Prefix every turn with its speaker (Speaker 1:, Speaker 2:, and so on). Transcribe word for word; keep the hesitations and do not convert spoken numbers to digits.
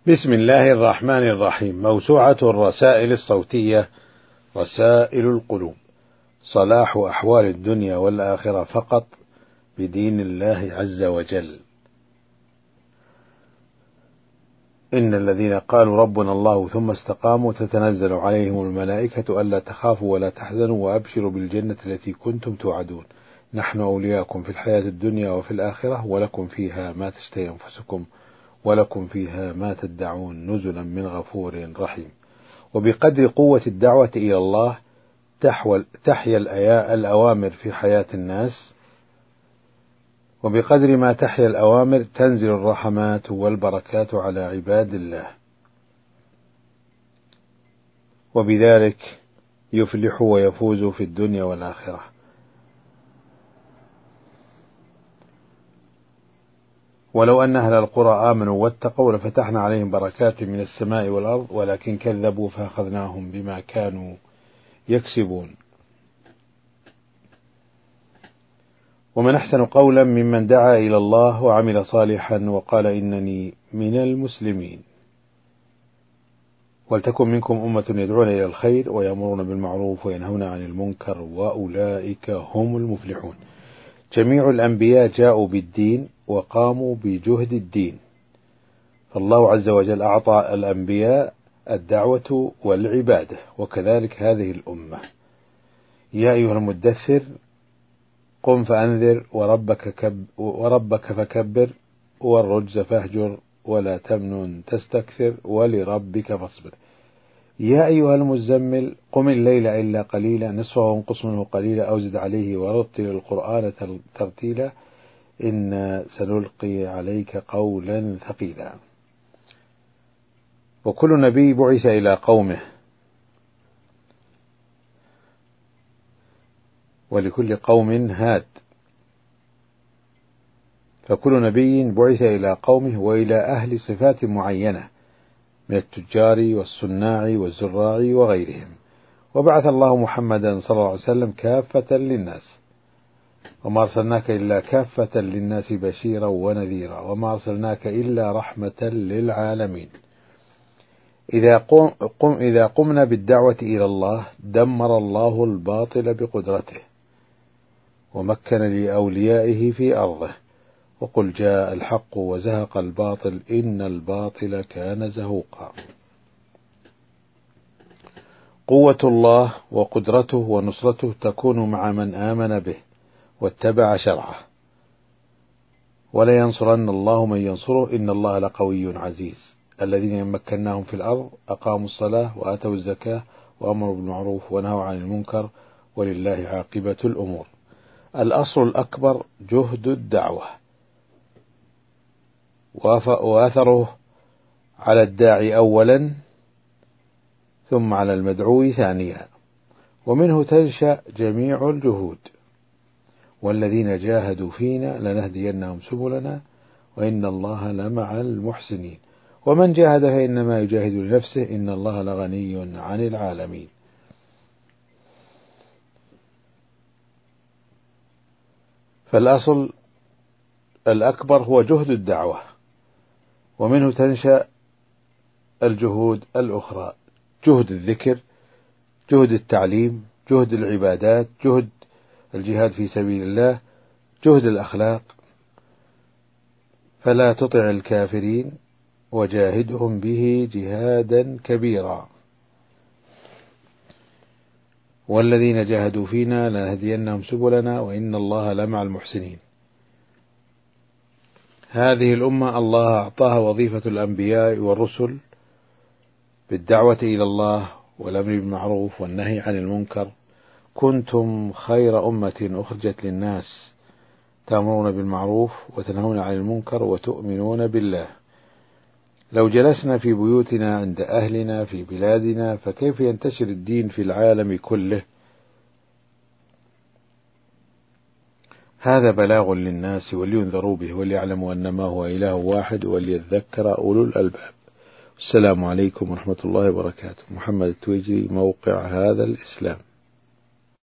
Speaker 1: بسم الله الرحمن الرحيم. موسوعة الرسائل الصوتية رسائل القلوب. صلاح أحوال الدنيا والآخرة فقط بدين الله عز وجل. إن الذين قالوا ربنا الله ثم استقاموا تتنزل عليهم الملائكة ألا تخافوا ولا تحزنوا وأبشروا بالجنة التي كنتم توعدون نحن أولياؤكم في الحياة الدنيا وفي الآخرة ولكم فيها ما تشتهي أنفسكم ولكم فيها ما تدعون نزلا من غفور رحيم. وبقدر قوة الدعوة إلى الله تحيا الأوامر في حياة الناس، وبقدر ما تحيا الأوامر تنزل الرحمات والبركات على عباد الله، وبذلك يفلح ويفوز في الدنيا والآخرة. ولو أن أهل القرى آمنوا واتقوا لفتحنا عليهم بركات من السماء والأرض ولكن كذبوا فأخذناهم بما كانوا يكسبون. ومن أحسن قولا ممن دعا إلى الله وعمل صالحا وقال إنني من المسلمين. ولتكن منكم أمة يدعون إلى الخير ويأمرون بالمعروف وينهون عن المنكر وأولئك هم المفلحون. جميع الأنبياء جاءوا بالدين وقاموا بجهد الدين، فالله عز وجل أعطى الأنبياء الدعوة والعبادة، وكذلك هذه الأمة. يا أيها المدثر قم فأنذر وربك, كب وربك فكبر والرجز فاهجر ولا تمنن تستكثر ولربك فاصبر. يا أيها المزمل قم الليل إلا قليلا نصفه وانقص منه قليلا أو زد عليه ورتل القرآن ترتيلا إنا سنلقي عليك قولا ثقيلا. وكل نبي بعث إلى قومه، ولكل قوم هاد، فكل نبي بعث إلى قومه وإلى أهل صفات معينة من التجار والصناع والزراع وغيرهم. وبعث الله محمدا صلى الله عليه وسلم كافة للناس، وما أرسلناك إلا كافة للناس بشيرا ونذيرا وما أرسلناك إلا رحمة للعالمين. إذا, قم قم إذا قمنا بالدعوة إلى الله دمر الله الباطل بقدرته ومكن لأوليائه في أرضه. وقل جاء الحق وزهق الباطل إن الباطل كان زهوقا. قوة الله وقدرته ونصرته تكون مع من آمن به واتبع شرعه، ولا ينصرن الله من ينصره إن الله لقوي عزيز. الذين مكناهم في الأرض أقاموا الصلاة وآتوا الزكاة وأمروا بالمعروف ونهوا عن المنكر ولله عاقبة الأمور. الأصل الأكبر جهد الدعوة وأثره على الداعي أولا ثم على المدعو ثانيا، ومنه تنشأ جميع الجهود. والذين جاهدوا فينا لنهدينهم سبلنا وإن الله لمع المحسنين. ومن جاهد فإنما يجاهد لنفسه إن الله لغني عن العالمين. فالأصل الأكبر هو جهد الدعوة، ومنه تنشأ الجهود الأخرى: جهد الذكر، جهد التعليم، جهد العبادات، جهد الجهاد في سبيل الله، جهد الأخلاق. فلا تطع الكافرين وجاهدهم به جهادا كبيرا. والذين جاهدوا فينا لنهدينهم سبلنا وإن الله لمع المحسنين. هذه الأمة الله أعطاها وظيفة الأنبياء والرسل بالدعوة إلى الله والأمر بالمعروف والنهي عن المنكر. كنتم خير أمة أخرجت للناس تأمرون بالمعروف وتنهون عن المنكر وتؤمنون بالله. لو جلسنا في بيوتنا عند أهلنا في بلادنا فكيف ينتشر الدين في العالم كله؟ هذا بلاغ للناس ولينذروا به وليعلموا أنما هو إله واحد وليذكر أولو الألباب. السلام عليكم ورحمة الله وبركاته. محمد التويجري، موقع هذا الإسلام.